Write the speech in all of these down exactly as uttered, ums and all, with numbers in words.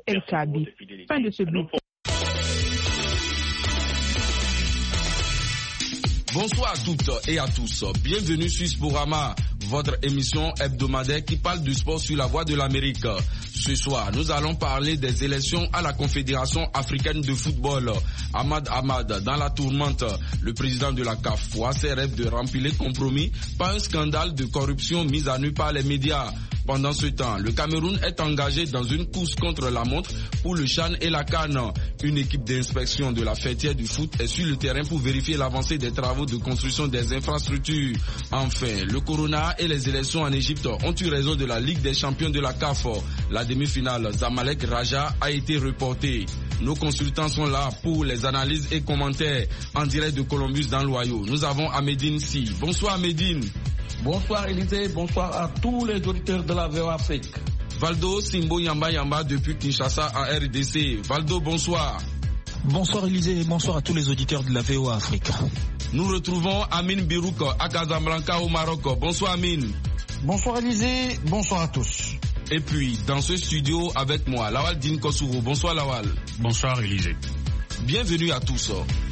El Kabi. Fin de ce bulletin. Bonsoir à toutes et à tous. Bienvenue sur Sporama, votre émission hebdomadaire qui parle du sport sur la voie de l'Amérique. Ce soir, nous allons parler des élections à la Confédération africaine de football. Ahmad Ahmad, dans la tourmente, le président de la C A F voit ses rêves de remplir les compromis par un scandale de corruption mis à nu par les médias. Pendant ce temps, le Cameroun est engagé dans une course contre la montre pour le CHAN et la CAN. Une équipe d'inspection de la fêtière du foot est sur le terrain pour vérifier l'avancée des travaux de construction des infrastructures. Enfin, le corona et les élections en Égypte ont eu raison de la Ligue des champions de la C A F. La demi-finale Zamalek Raja a été reportée. Nos consultants sont là pour les analyses et commentaires en direct de Columbus dans l'Ohio. Nous avons Ahmedine Si. Bonsoir Ahmedine. Bonsoir Élisée, bonsoir à tous les auditeurs de la V O Afrique. Valdo Simbo Yamba Yamba depuis Kinshasa en R D C. Valdo, bonsoir. Bonsoir Élisée et bonsoir à tous les auditeurs de la V O Afrique. Nous retrouvons Amine Birouk à Casablanca au Maroc. Bonsoir Amine. Bonsoir Élisée, bonsoir à tous. Et puis, dans ce studio avec moi, Lawal Din Kosouro. Bonsoir Lawal. Bonsoir Élisée. Bienvenue à tous.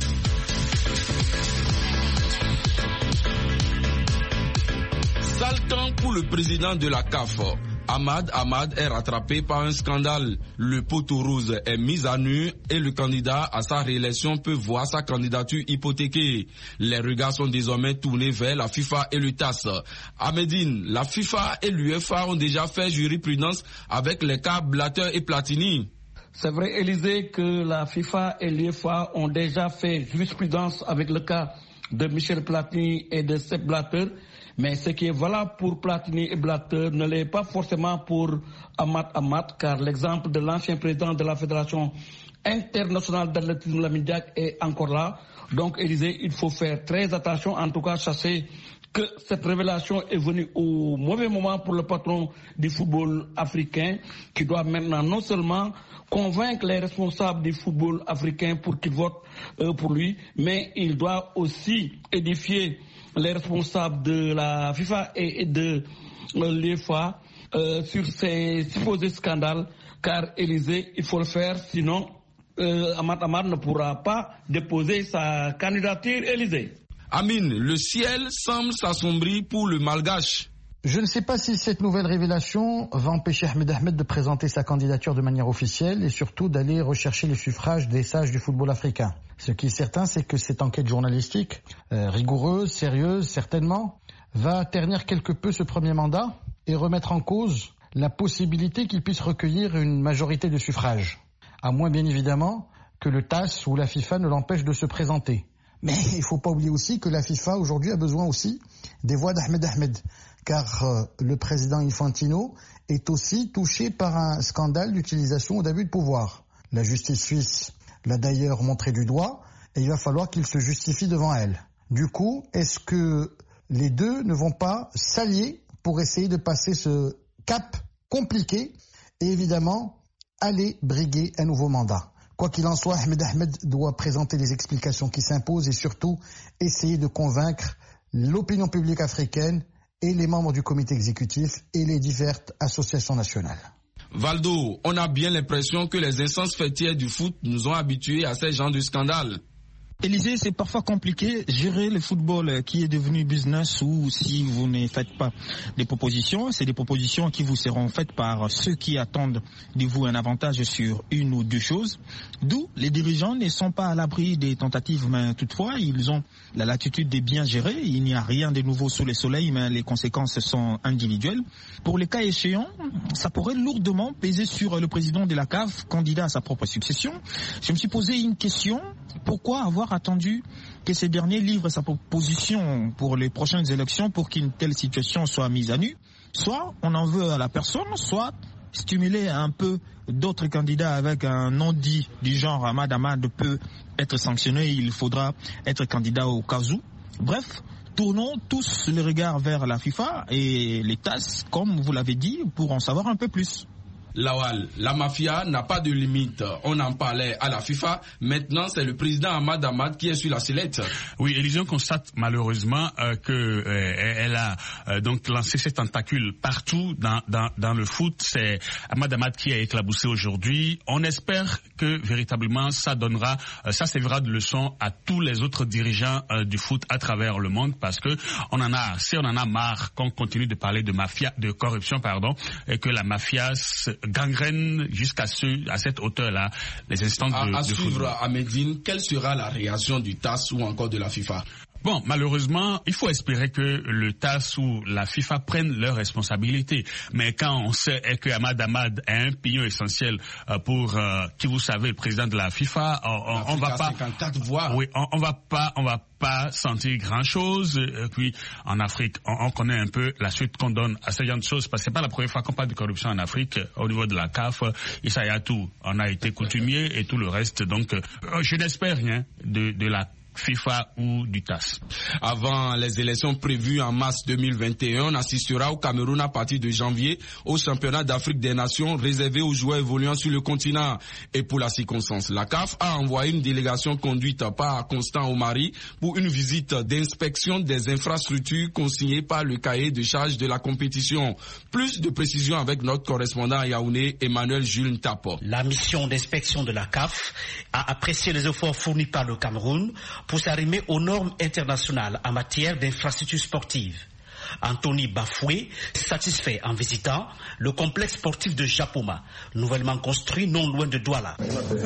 Sale temps pour le président de la C A F. Ahmad Ahmad est rattrapé par un scandale. Le poteau rose est mis à nu et le candidat à sa réélection peut voir sa candidature hypothéquée. Les regards sont désormais tournés vers la FIFA et le T A S. Ahmedine, la FIFA et l'U E F A ont déjà fait jurisprudence avec les cas Blatter et Platini. C'est vrai, Élisée, que la FIFA et l'U E F A ont déjà fait jurisprudence avec le cas de Michel Platini et de Sepp Blatter. Mais ce qui est valable pour Platini et Blatter ne l'est pas forcément pour Ahmad Ahmad, car l'exemple de l'ancien président de la Fédération internationale d'athlétisme, Lamine Diack, est encore là. Donc, Élisée, il faut faire très attention, en tout cas, sachez que cette révélation est venue au mauvais moment pour le patron du football africain, qui doit maintenant non seulement convaincre les responsables du football africain pour qu'ils votent euh, pour lui, mais il doit aussi édifier les responsables de la FIFA et de l'U E F A euh, sur ces supposés scandales, car Élisée, il faut le faire, sinon euh, Ahmad Ahmad ne pourra pas déposer sa candidature. Élisée. Amine, le ciel semble s'assombrir pour le Malgache. Je ne sais pas si cette nouvelle révélation va empêcher Ahmed Ahmed de présenter sa candidature de manière officielle et surtout d'aller rechercher le suffrage des sages du football africain. Ce qui est certain, c'est que cette enquête journalistique, euh, rigoureuse, sérieuse, certainement, va ternir quelque peu ce premier mandat et remettre en cause la possibilité qu'il puisse recueillir une majorité de suffrages. À moins, bien évidemment, que le T A S ou la FIFA ne l'empêche de se présenter. Mais il ne faut pas oublier aussi que la FIFA aujourd'hui a besoin aussi des voix d'Ahmed Ahmed, car euh, le président Infantino est aussi touché par un scandale d'utilisation ou d'abus de pouvoir. La justice suisse l'a d'ailleurs montré du doigt et il va falloir qu'il se justifie devant elle. Du coup, est-ce que les deux ne vont pas s'allier pour essayer de passer ce cap compliqué et évidemment aller briguer un nouveau mandat? Quoi qu'il en soit, Ahmed Ahmed doit présenter les explications qui s'imposent et surtout essayer de convaincre l'opinion publique africaine et les membres du comité exécutif et les diverses associations nationales. Valdo, on a bien l'impression que les instances fêtières du foot nous ont habitués à ces genres de scandales. Élisée, c'est parfois compliqué gérer le football qui est devenu business ou si vous ne faites pas des propositions, c'est des propositions qui vous seront faites par ceux qui attendent de vous un avantage sur une ou deux choses. D'où les dirigeants ne sont pas à l'abri des tentatives, mais toutefois ils ont la latitude de bien gérer. Il n'y a rien de nouveau sous le soleil, mais les conséquences sont individuelles. Pour les cas échéants, ça pourrait lourdement peser sur le président de la C A F, candidat à sa propre succession. Je me suis posé une question. Pourquoi avoir attendu que ces derniers livrent sa proposition pour les prochaines élections pour qu'une telle situation soit mise à nu? Soit on en veut à la personne, soit stimuler un peu d'autres candidats avec un non-dit du genre Ahmad Ahmad peut être sanctionné, il faudra être candidat au cas où. Bref, tournons tous les regards vers la FIFA et les T A S, comme vous l'avez dit, pour en savoir un peu plus. Lawal, la mafia n'a pas de limite. On en parlait à la FIFA. Maintenant, c'est le président Ahmad Ahmad qui est sur la sellette. Oui, Élysion constate malheureusement euh, que euh, elle a euh, donc lancé ses tentacules partout dans, dans, dans le foot. C'est Ahmad Ahmad qui a éclaboussé aujourd'hui. On espère que véritablement ça donnera, euh, ça servira de leçon à tous les autres dirigeants euh, du foot à travers le monde, parce que on en a assez, on en a marre qu'on continue de parler de mafia, de corruption, pardon, et que la mafia gangrène jusqu'à ce, à cette hauteur-là les instances à, de, à de suivre football. À Médine, quelle sera la réaction du T A S ou encore de la FIFA? Bon, malheureusement, il faut espérer que le T A S ou la FIFA prennent leurs responsabilités. Mais quand on sait que Ahmad Ahmad est un pignon essentiel pour, euh, qui vous savez, le président de la FIFA, on, on va pas, cinquante-quatre voix. Oui, on, on va pas, on va pas sentir grand chose. Et puis en Afrique, on, on connaît un peu la suite qu'on donne à ce genre de choses, parce que c'est pas la première fois qu'on parle de corruption en Afrique. Au niveau de la C A F, Issa Yatou, on a été coutumier et tout le reste. Donc, euh, je n'espère rien de, de la FIFA ou du T A S. Avant les élections prévues en mars deux mille vingt et un, on assistera au Cameroun à partir de janvier au championnat d'Afrique des Nations réservé aux joueurs évoluant sur le continent. Et pour la circonstance, la C A F a envoyé une délégation conduite par Constant Omari pour une visite d'inspection des infrastructures consignée par le cahier de charge de la compétition. Plus de précisions avec notre correspondant à Yaoundé, Emmanuel Jules Ntapo. La mission d'inspection de la C A F a apprécié les efforts fournis par le Cameroun pour s'arrimer aux normes internationales en matière d'infrastructures sportives. Anthony Bafoué, satisfait en visitant le complexe sportif de Japoma, nouvellement construit non loin de Douala.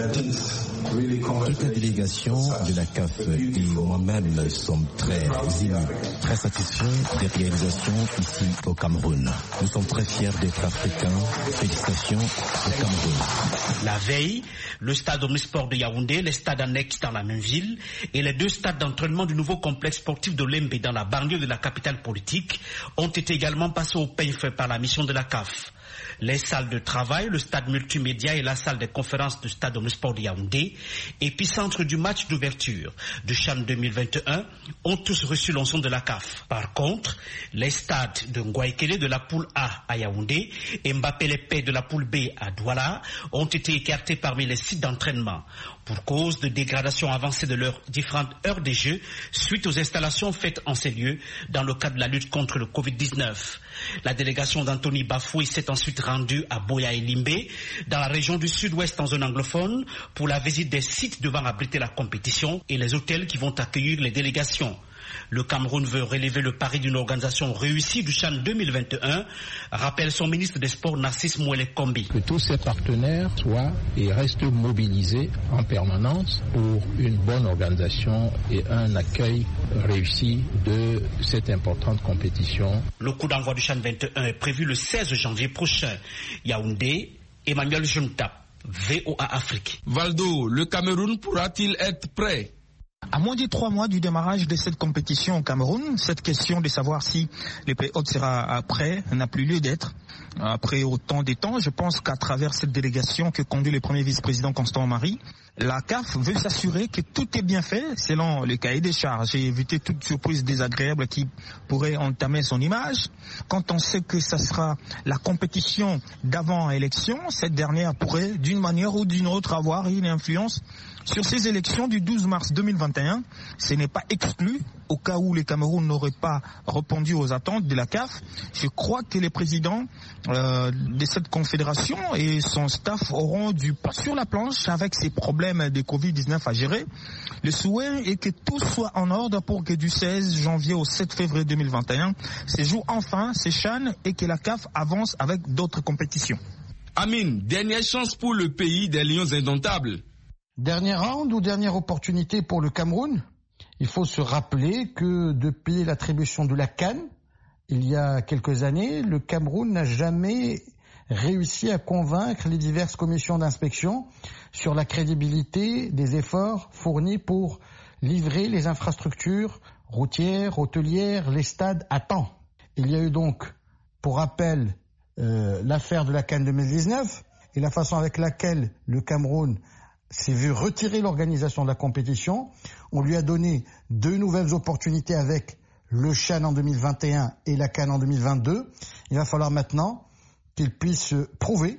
Toute la délégation de la C A F et moi-même sommes très émus, très satisfaits des réalisations ici au Cameroun. Nous sommes très fiers d'être africains. Félicitations au Cameroun. La veille, le stade omnisport de Yaoundé, les stades annexes dans la même ville et les deux stades d'entraînement du nouveau complexe sportif de Lembe dans la banlieue de la capitale politique ont été également passés au peigne fait par la mission de la C A F. Les salles de travail, le stade multimédia et la salle de conférences du stade omnisport de Yaoundé, épicentre du match d'ouverture du CHAN deux mille vingt et un, ont tous reçu l'onction de la C A F. Par contre, les stades de Ngouaikele de la poule A à Yaoundé et Mbappé-Lepé de la poule B à Douala ont été écartés parmi les sites d'entraînement pour cause de dégradation avancée de leurs différentes heures de jeu suite aux installations faites en ces lieux dans le cadre de la lutte contre le covid dix-neuf. La délégation d'Anthony Bafoué s'est ensuite rendue à Boya et Limbé, dans la région du sud-ouest en zone anglophone, pour la visite des sites devant abriter la compétition et les hôtels qui vont accueillir les délégations. Le Cameroun veut relever le pari d'une organisation réussie du CHAN deux mille vingt et un, rappelle son ministre des Sports Narcisse Mouele Kombi. Que tous ces partenaires soient et restent mobilisés en permanence pour une bonne organisation et un accueil réussi de cette importante compétition. Le coup d'envoi du CHAN vingt et un est prévu le seize janvier prochain. Yaoundé, Emmanuel Juntap, V O A Afrique. Valdo, le Cameroun pourra-t-il être prêt? À moins de trois mois du démarrage de cette compétition au Cameroun, cette question de savoir si le play-off sera prêt n'a plus lieu d'être. Après autant de temps, je pense qu'à travers cette délégation que conduit le premier vice-président Constant Omari, la C A F veut s'assurer que tout est bien fait selon le cahier des charges et éviter toute surprise désagréable qui pourrait entamer son image. Quand on sait que ça sera la compétition d'avant-élection, cette dernière pourrait d'une manière ou d'une autre avoir une influence sur ces élections du douze mars deux mille vingt et un. Ce n'est pas exclu au cas où le Cameroun n'aurait pas répondu aux attentes de la C A F. Je crois que les présidents euh, de cette confédération et son staff auront du pas sur la planche avec ces problèmes de covid dix-neuf à gérer. Le souhait est que tout soit en ordre pour que du seize janvier au sept février deux mille vingt et un se joue enfin ces CHAN et que la C A F avance avec d'autres compétitions. Amine, dernière chance pour le pays des Lions indomptables. Dernier round ou dernière opportunité pour le Cameroun? Il faut se rappeler que depuis l'attribution de la CAN, il y a quelques années, le Cameroun n'a jamais réussi à convaincre les diverses commissions d'inspection sur la crédibilité des efforts fournis pour livrer les infrastructures routières, hôtelières, les stades à temps. Il y a eu donc, pour rappel, euh, l'affaire de la CAN deux mille dix-neuf et la façon avec laquelle le Cameroun s'est vu retirer l'organisation de la compétition. On lui a donné deux nouvelles opportunités avec le CHAN en deux mille vingt et un et la CAN en deux mille vingt-deux. Il va falloir maintenant qu'il puisse prouver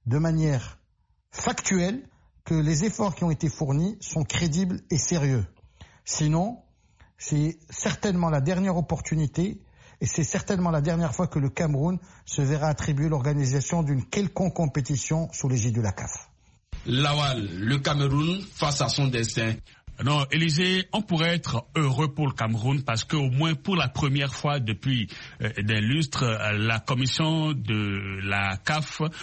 de manière factuelle que les efforts qui ont été fournis sont crédibles et sérieux. Sinon, c'est certainement la dernière opportunité et c'est certainement la dernière fois que le Cameroun se verra attribuer l'organisation d'une quelconque compétition sous l'égide de la C A F. Lawal, le Cameroun face à son destin. Non, Élysée, on pourrait être heureux pour le Cameroun parce qu'au moins pour la première fois depuis euh, des lustres, euh, la commission de la C A F euh,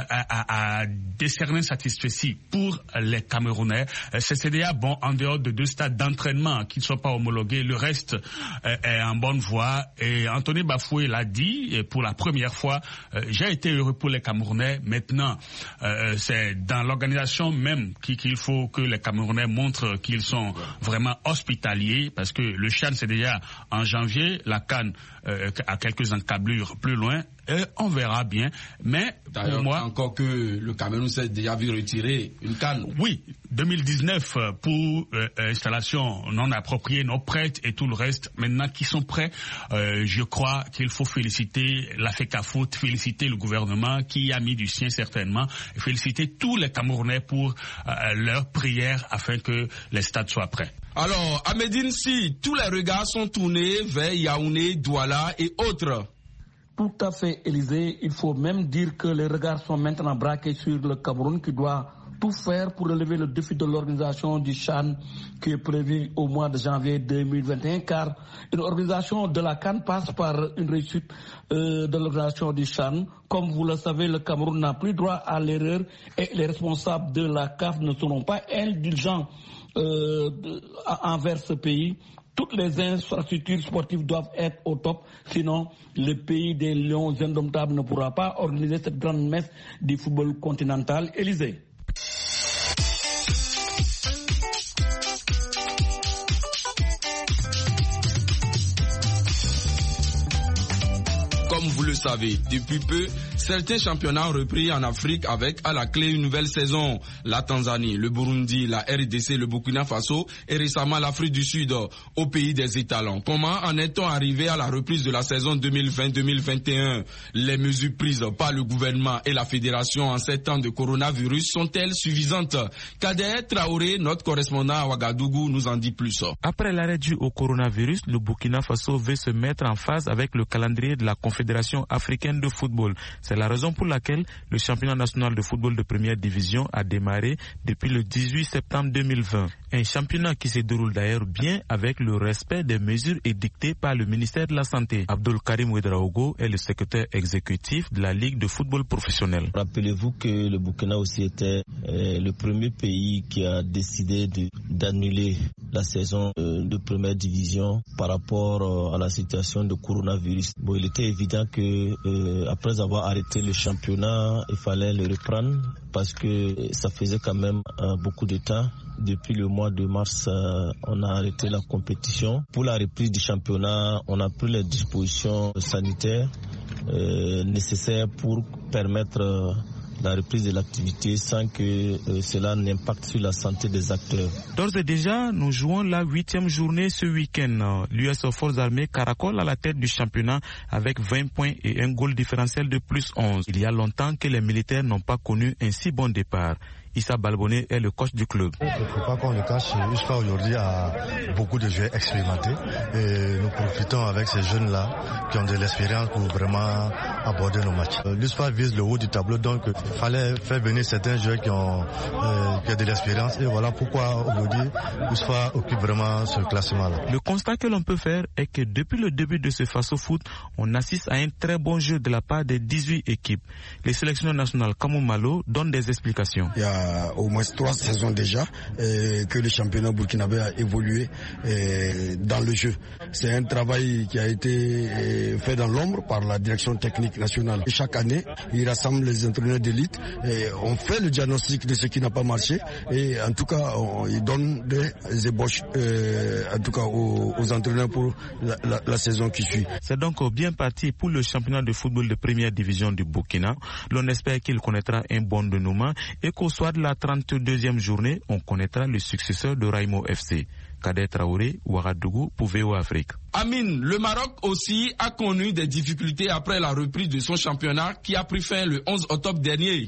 a, a décerné satisfecit pour les Camerounais. Euh, C C D A, bon, en dehors de deux stades d'entraînement qui ne sont pas homologués, le reste euh, est en bonne voie. Et Anthony Bafoué l'a dit, et pour la première fois, euh, j'ai été heureux pour les Camerounais. Maintenant, euh, c'est dans l'organisation même qu'il faut que les Camerounais montrent qu'ils sont vraiment hospitaliers, parce que le CHAN c'est déjà en janvier, la CAN euh, a quelques encablures plus loin, et on verra bien. Mais d'ailleurs, pour moi, encore que le Cameroun s'est déjà vu retirer une CAN. Oui, deux mille dix-neuf pour euh, installation non appropriée, non prête et tout le reste. Maintenant qui sont prêts, euh, je crois qu'il faut féliciter la FECAFOOT, féliciter le gouvernement qui a mis du sien certainement, et féliciter tous les Camerounais pour euh, leur prière afin que les stades soient prêts. Alors, à Médine, si tous les regards sont tournés vers Yaoundé, Douala et autres. Tout à fait, Élysée. Il faut même dire que les regards sont maintenant braqués sur le Cameroun qui doit tout faire pour relever le défi de l'organisation du CHAN qui est prévu au mois de janvier deux mille vingt et un, car une organisation de la CAN passe par une réussite euh, de l'organisation du CHAN. Comme vous le savez, le Cameroun n'a plus droit à l'erreur et les responsables de la C A F ne seront pas indulgents euh, de, envers ce pays. Toutes les infrastructures sportives doivent être au top, sinon le pays des lions indomptables ne pourra pas organiser cette grande messe du football continental. Élysée. Comme vous le savez, depuis peu, certains championnats ont repris en Afrique avec à la clé une nouvelle saison. La Tanzanie, le Burundi, la R D C, le Burkina Faso et récemment l'Afrique du Sud au pays des étalons. Comment en est-on arrivé à la reprise de la saison deux mille vingt deux mille vingt et un? Les mesures prises par le gouvernement et la fédération en ces temps de coronavirus sont-elles suffisantes? Kader Traoré, notre correspondant à Ouagadougou, nous en dit plus. Après l'arrêt dû au coronavirus, le Burkina Faso veut se mettre en phase avec le calendrier de la Confédération africaine de football. C'est la raison pour laquelle le championnat national de football de première division a démarré depuis le dix-huit septembre deux mille vingt. Un championnat qui se déroule d'ailleurs bien avec le respect des mesures édictées par le ministère de la Santé. Abdul Karim Ouedraogo est le secrétaire exécutif de la Ligue de football professionnel. Rappelez-vous que le Burkina aussi était euh, le premier pays qui a décidé de, d'annuler la saison euh, de première division par rapport euh, à la situation de coronavirus. Bon, il était évident que euh, après avoir arrêté le championnat, il fallait le reprendre parce que ça faisait quand même euh, beaucoup de temps. Depuis le mois de mars, euh, on a arrêté la compétition. Pour la reprise du championnat, on a pris les dispositions sanitaires euh, nécessaires pour permettre euh, la reprise de l'activité sans que euh, cela n'impacte sur la santé des acteurs. D'ores et déjà, nous jouons la huitième journée ce week-end. L'U S Forces Armées caracole à la tête du championnat avec vingt points et un goal différentiel de plus onze. Il y a longtemps que les militaires n'ont pas connu un si bon départ. Issa Balboné est le coach du club. Il ne faut pas qu'on le cache, U S P A aujourd'hui a beaucoup de joueurs expérimentés et nous profitons avec ces jeunes-là qui ont de l'expérience pour vraiment aborder nos matchs. L'U S P A vise le haut du tableau, donc il fallait faire venir certains joueurs qui ont, euh, qui ont de l'expérience et voilà pourquoi aujourd'hui U S P A occupe vraiment ce classement-là. Le constat que l'on peut faire est que depuis le début de ce Faso Foot, on assiste à un très bon jeu de la part des dix-huit équipes. Les sélectionneurs nationaux Kamou Malo donnent des explications. Il y a au moins trois saisons déjà euh, que le championnat burkinabé a évolué euh, dans le jeu. C'est un travail qui a été euh, fait dans l'ombre par la direction technique nationale. Et chaque année, il rassemble les entraîneurs d'élite et on fait le diagnostic de ce qui n'a pas marché et en tout cas, on, il donne des ébauches euh, en tout cas aux, aux entraîneurs pour la, la, la saison qui suit. C'est donc bien parti pour le championnat de football de première division du Burkina. L'on espère qu'il connaîtra un bon dénouement et qu'au soir de la trente-deuxième journée, on connaîtra le successeur de Raimo F C. Kader Traoré, Ouagadougou pour V O Afrique. Amine, le Maroc aussi a connu des difficultés après la reprise de son championnat qui a pris fin le onze octobre dernier.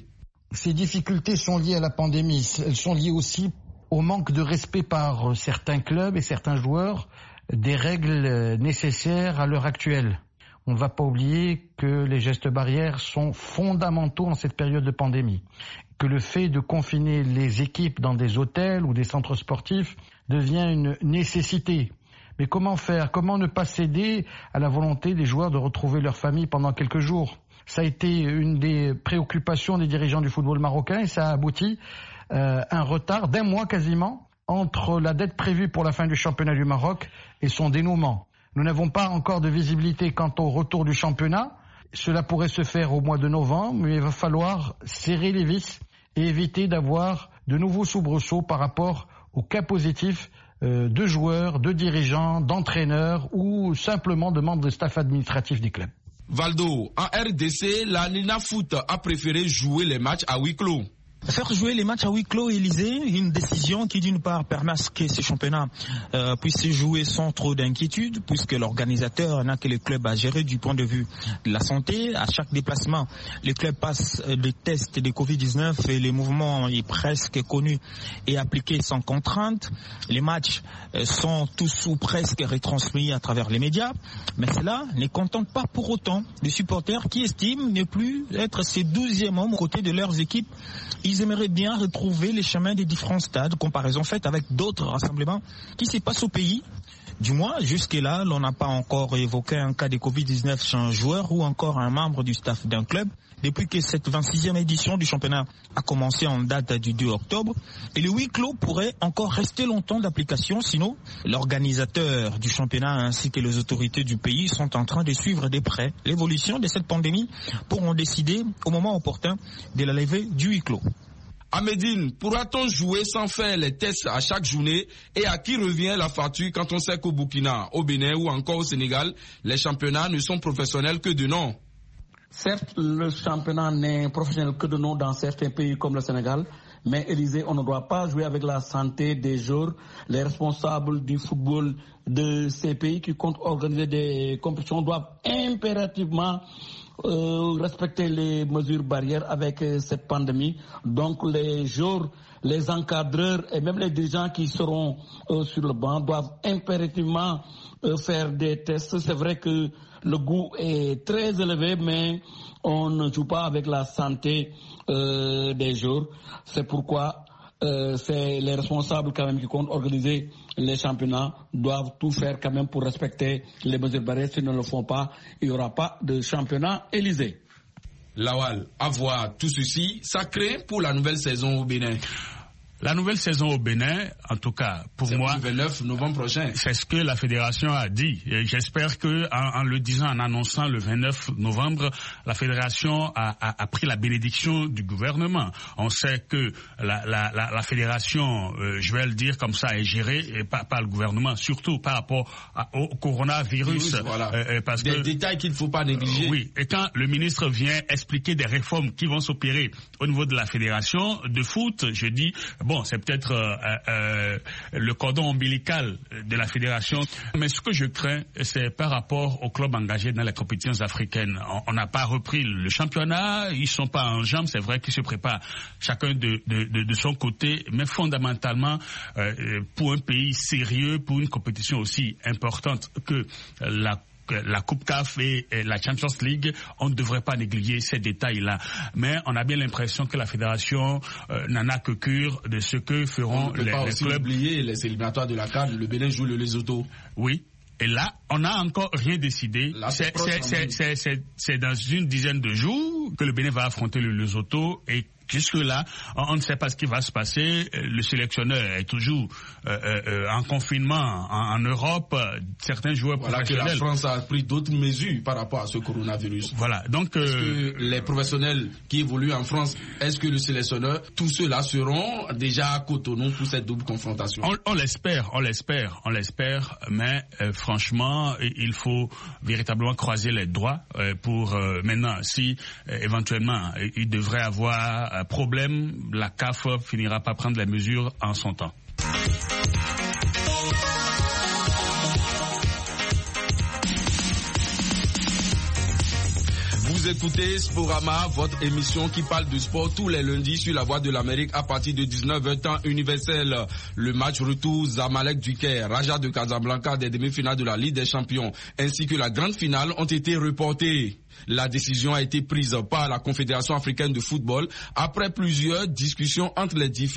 Ces difficultés sont liées à la pandémie. Elles sont liées aussi au manque de respect par certains clubs et certains joueurs des règles nécessaires à l'heure actuelle. On ne va pas oublier que les gestes barrières sont fondamentaux en cette période de pandémie, que le fait de confiner les équipes dans des hôtels ou des centres sportifs devient une nécessité. Mais comment faire? Comment ne pas céder à la volonté des joueurs de retrouver leur famille pendant quelques jours? Ça a été une des préoccupations des dirigeants du football marocain et ça a abouti à euh, un retard d'un mois quasiment entre la date prévue pour la fin du championnat du Maroc et son dénouement. Nous n'avons pas encore de visibilité quant au retour du championnat. Cela pourrait se faire au mois de novembre, mais il va falloir serrer les vis et éviter d'avoir de nouveaux soubresauts par rapport aux cas positifs euh, de joueurs, de dirigeants, d'entraîneurs ou simplement de membres de staff administratif des clubs. Valdo, en R D C, la Nina Foot a préféré jouer les matchs à huis clos. Faire jouer les matchs à huis clos, Élysée, une décision qui d'une part permet à ce que ces championnats euh, puissent se jouer sans trop d'inquiétude, puisque l'organisateur n'a que les clubs à gérer du point de vue de la santé. À chaque déplacement, les clubs passent des tests de covid dix-neuf et les mouvements est presque connus et appliqués sans contrainte. Les matchs euh, sont tous ou presque retransmis à travers les médias, mais cela ne contente pas pour autant les supporters qui estiment ne plus être ces douzième hommes aux côtés de leurs équipes. Ils aimeraient bien retrouver les chemins des différents stades, comparaison faite avec d'autres rassemblements qui se passent au pays. Du moins, jusque-là, l'on n'a pas encore évoqué un cas de covid dix-neuf chez un joueur ou encore un membre du staff d'un club. Depuis que cette vingt-sixième édition du championnat a commencé en date du deux octobre, et le huis clos pourrait encore rester longtemps d'application, sinon l'organisateur du championnat ainsi que les autorités du pays sont en train de suivre de près l'évolution de cette pandémie pour en décider au moment opportun de la levée du huis clos. À Médine, pourra-t-on jouer sans faire les tests à chaque journée et à qui revient la facture quand on sait qu'au Burkina, au Bénin ou encore au Sénégal, les championnats ne sont professionnels que de nom? Certes, le championnat n'est professionnel que de nom dans certains pays comme le Sénégal, mais Élysée, on ne doit pas jouer avec la santé des joueurs. Les responsables du football de ces pays qui comptent organiser des compétitions doivent impérativement euh, respecter les mesures barrières avec euh, cette pandémie. Donc les joueurs, les encadreurs et même les dirigeants qui seront euh, sur le banc doivent impérativement euh, faire des tests. C'est vrai que le goût est très élevé, mais on ne joue pas avec la santé euh, des joueurs. C'est pourquoi euh, c'est les responsables quand même qui comptent organiser les championnats doivent tout faire quand même pour respecter les mesures barrières. S'ils ne le font pas, il n'y aura pas de championnat Élysée. Lawal, à voir tout ceci, ça crée pour la nouvelle saison au Bénin. La nouvelle saison au Bénin, en tout cas, pour moi, le vingt-neuf novembre prochain. C'est ce que la fédération a dit. Et j'espère que, en, en le disant, en annonçant le vingt-neuf novembre, la fédération a, a, a pris la bénédiction du gouvernement. On sait que la, la, la, la fédération, euh, je vais le dire comme ça, est gérée et par, par le gouvernement, surtout par rapport à, au coronavirus. Oui, voilà. euh, parce des que, détails qu'il ne faut pas négliger. Euh, oui. Et quand le ministre vient expliquer des réformes qui vont s'opérer au niveau de la fédération de foot, je dis, bon, c'est peut-être euh, euh, le cordon ombilical de la fédération. Mais ce que je crains, c'est par rapport aux clubs engagés dans les compétitions africaines. On n'a pas repris le championnat, ils sont pas en jambes, c'est vrai qu'ils se préparent chacun de, de, de, de son côté, mais fondamentalement, euh, pour un pays sérieux, pour une compétition aussi importante que la la Coupe C A F et la Champions League, on ne devrait pas négliger ces détails-là. Mais on a bien l'impression que la fédération euh, n'en a que cure de ce que feront les, pas les aussi clubs. Oublier les éliminatoires de la C A N, le Bénin joue le Lesotho. Oui. Et là, on n'a encore rien décidé. Là, c'est, c'est, c'est, c'est, c'est, c'est dans une dizaine de jours que le Bénin va affronter le Lesotho et jusque-là, on ne sait pas ce qui va se passer. Le sélectionneur est toujours euh, euh, en confinement en, en Europe. Certains joueurs voilà professionnels. Que la France a pris d'autres mesures par rapport à ce coronavirus. Voilà. Donc, euh, est-ce que les professionnels qui évoluent en France, est-ce que le sélectionneur, tous ceux-là seront déjà à Cotonou pour cette double confrontation? On, on l'espère, on l'espère, on l'espère. Mais euh, franchement, il faut véritablement croiser les doigts euh, pour euh, maintenant, si euh, éventuellement il devrait avoir problème, la C A F finira par prendre les mesures en son temps. Vous écoutez Sporama, votre émission qui parle de sport tous les lundis sur la Voix de l'Amérique à partir de dix-neuf heures temps universel. Le match retour Zamalek du Caire, Raja de Casablanca des demi-finales de la Ligue des Champions ainsi que la grande finale ont été reportés. La décision a été prise par la Confédération africaine de football après plusieurs discussions entre les différents